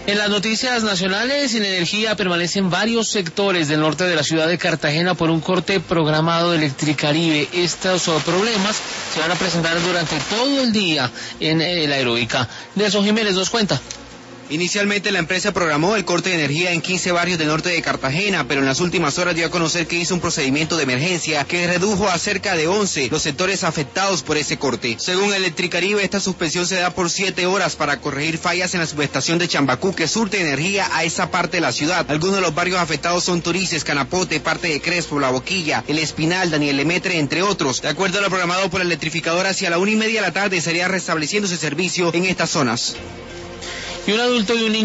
En las noticias nacionales, sin energía permanecen varios sectores del norte de la ciudad de Cartagena por un corte programado de Electricaribe. Estos problemas se van a presentar durante todo el día en la Heroica. Nelson Jiménez nos cuenta. Inicialmente la empresa programó el corte de energía en 15 barrios del norte de Cartagena, pero en las últimas horas dio a conocer que hizo un procedimiento de emergencia que redujo a cerca de 11 los sectores afectados por ese corte. Según Electricaribe, esta suspensión se da por 7 horas para corregir fallas en la subestación de Chambacú que surte energía a esa parte de la ciudad. Algunos de los barrios afectados son Turices, Canapote, parte de Crespo, La Boquilla, El Espinal, Daniel Lemetre, entre otros. De acuerdo a lo programado por la electrificadora, hacia la 1:30 de la tarde estaría restableciéndose servicio en estas zonas. Y un adulto y un niño